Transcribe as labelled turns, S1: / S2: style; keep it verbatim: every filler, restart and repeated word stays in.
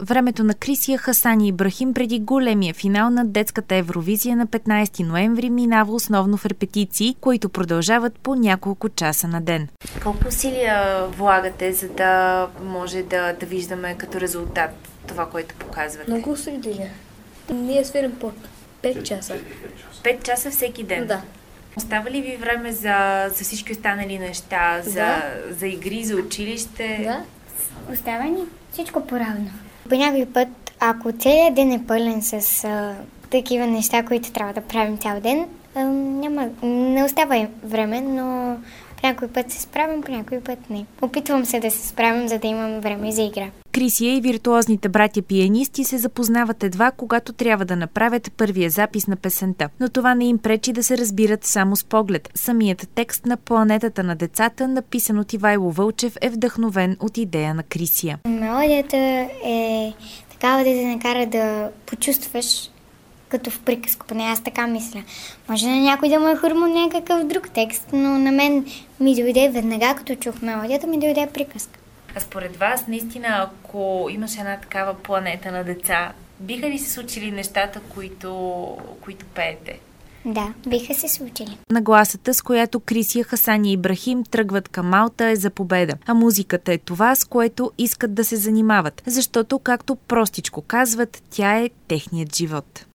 S1: Времето на Крисия Хасан Ибрахим преди големия финал на детската Евровизия на петнайсети ноември минава основно в репетиции, които продължават по няколко часа на ден.
S2: Колко усилия влагате, за да може да, да виждаме като резултат това, което показвате?
S3: Много усилия. Ние свирим по пет часа.
S2: Пет часа всеки ден?
S3: Да.
S2: Остава ли ви време за, за всички останали неща, за,
S3: да.
S2: за игри, за училище?
S3: Да.
S4: Остава ни всичко по-равно. По някой път, ако целият ден е пълен с а, такива неща, които трябва да правим цял ден, а, няма, не остава време, но по някой път се справям, по някой път не. Опитвам се да се справям, за да имам време за игра.
S1: Крисия и виртуозните братя пианисти се запознават едва, когато трябва да направят първия запис на песента. Но това не им пречи да се разбират само с поглед. Самият текст на Планетата на децата, написан от Ивайло Вълчев, е вдъхновен от идея на Крисия.
S4: Мелодията е такава да те накара да почувстваш като в приказка, поне аз така мисля. Може на някой да му е хрумно някакъв друг текст, но на мен ми дойде веднага, като чух мелодията, ми дойде приказка.
S2: А според вас, наистина, ако имаш една такава планета на деца, биха ли се случили нещата, които, които пеете?
S4: Да, биха се случили.
S1: Нагласата, с която Крисия Хасан и Ибрахим тръгват към Малта, е за победа. А музиката е това, с което искат да се занимават. Защото, както простичко казват, тя е техният живот.